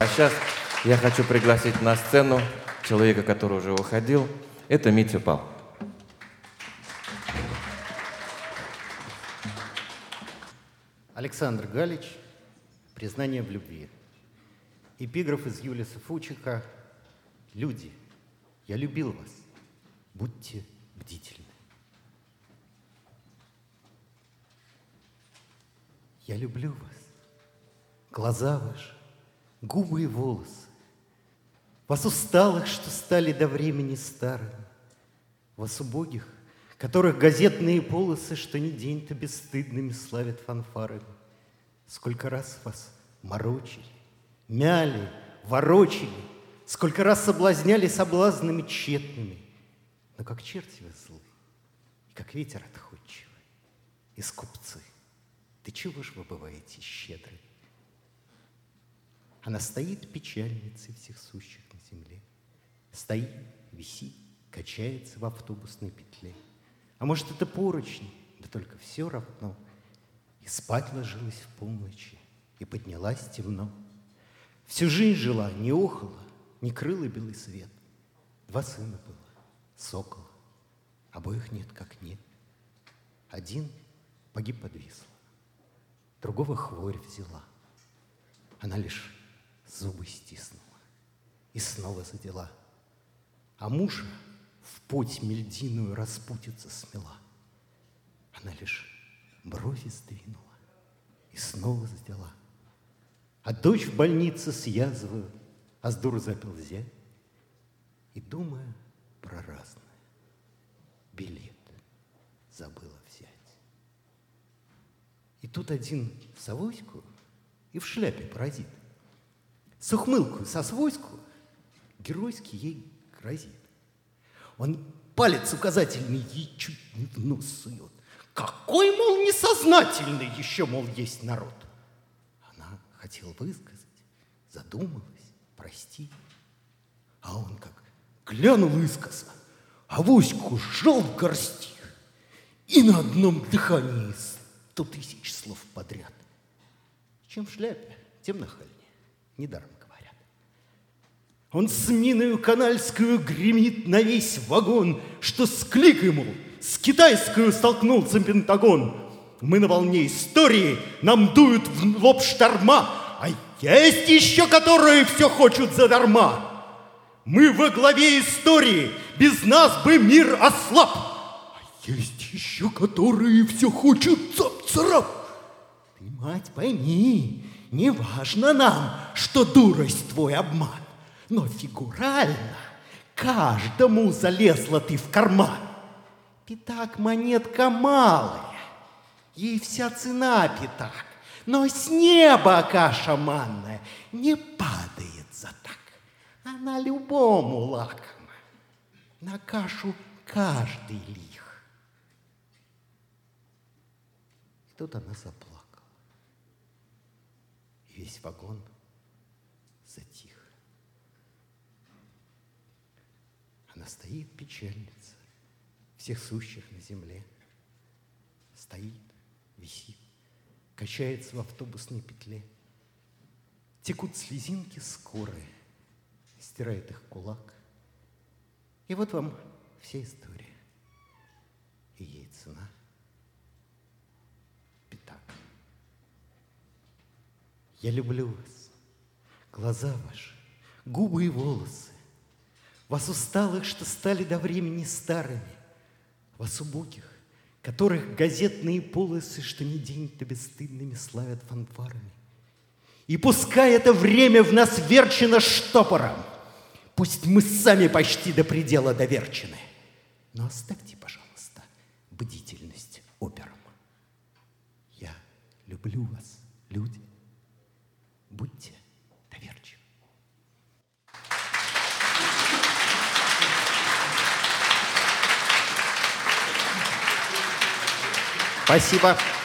А сейчас я хочу пригласить на сцену человека, который уже уходил. Это Митя Пал. Александр Галич «Признание в любви». Эпиграф из Юлиса Фучика: «Люди, я любил вас, будьте бдительны». Я люблю вас, глаза ваши, губы и волосы, вас усталых, что стали до времени старыми, вас убогих, которых газетные полосы, что ни день-то бесстыдными славят фанфарами. Сколько раз вас морочили, мяли, ворочили, сколько раз соблазняли соблазнами тщетными. Но как черти вы злы, и как ветер отходчивый, и скупцы, ты чего ж вы бываете щедры? Она стоит печальницей всех сущих на земле, стоит, висит, качается в автобусной петле. А может, это поручни, да только все равно. И спать ложилась в полночи, и поднялась темно. Всю жизнь жила, не охала, не крыла белый свет. 2 сына было, сокола, обоих нет как нет. Один погиб под Вислой, другого хворь взяла. Она лишь зубы стиснула и снова задела. А мужа в путь мельдиную распутиться смела. Она лишь брови сдвинула и снова задела. А дочь в больнице с язвою, а с дуру запил зять. И, думая про разное, билет забыла взять. И тут один в совоську и в шляпе паразит. С ухмылкою, со свойску геройски ей грозит. Он палец указательный ей чуть не в нос сует. Какой, мол, несознательный еще, мол, есть народ. Она хотела высказать, задумалась, прости. А он как глянул искоса, авоську сжал в горсти и на одном дыхании 100 000 слов подряд. Чем в шляпе, тем нахальнее, недаром говорят. Он с миною канальскую гремит на весь вагон, что с кликой, мол, с китайскую столкнулся Пентагон. Мы на волне истории, нам дуют в лоб шторма, а есть еще, которые все хочут задарма. Мы во главе истории, без нас бы мир ослаб. А есть еще, которые все хочут цап-царап. Ты, мать, пойми, не важно нам, что дурость твой обман, но фигурально каждому залезла ты в карман. Пятак монетка малая, ей вся цена пятак, но с неба каша манная не падает за так. Она любому лакома, на кашу каждый лих. И тут она заплакала, и весь вагон затих. Она стоит печальница всех сущих на земле, стоит, висит, качается в автобусной петле. Текут слезинки скорые, стирает их кулак. И вот вам вся история. И ей цена пятак. Я люблю вас, глаза ваши, губы и волосы, вас усталых, что стали до времени старыми, вас убогих, которых газетные полосы, что ни день-то бесстыдными славят фанфарами. И пускай это время в нас верчено штопором, пусть мы сами почти до предела доверчены, но оставьте, пожалуйста, бдительность операм. Я люблю вас, люди. Будьте доверчивы. Спасибо.